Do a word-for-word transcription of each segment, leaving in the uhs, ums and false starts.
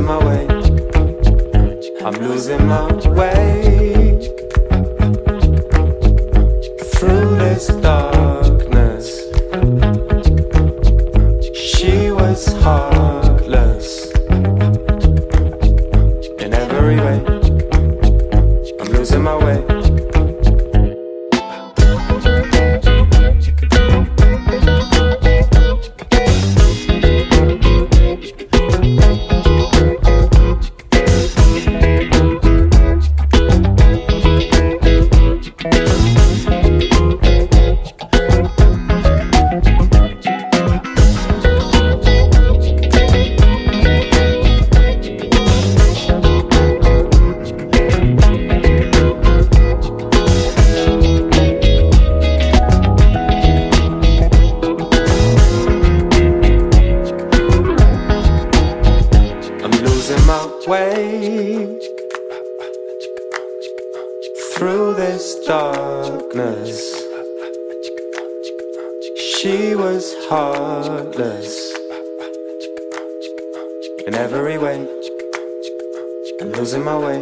my way. I'm losing my way through this darkness. She was heartless in every way. I'm losing my way. Way through this darkness. She was heartless in every way. I'm losing my way.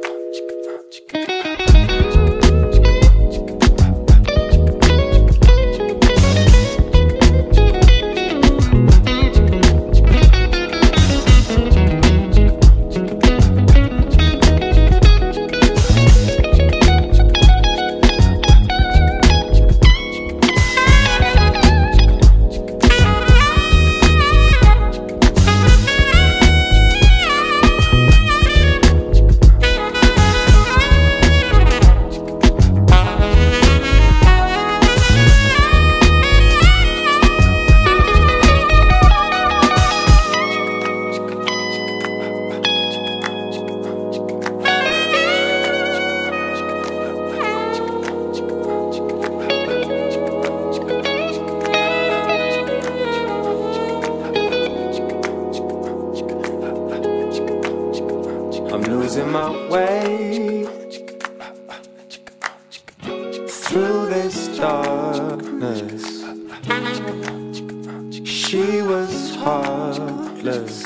I'm losing my way through this darkness. She was heartless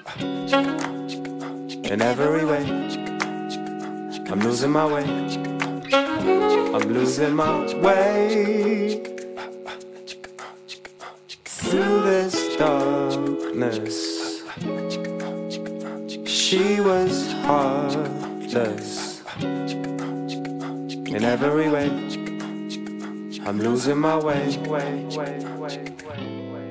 in every way. I'm losing my way. I'm losing my way through this darkness. She was heartless in every way. I'm losing my way. way, way, way, way.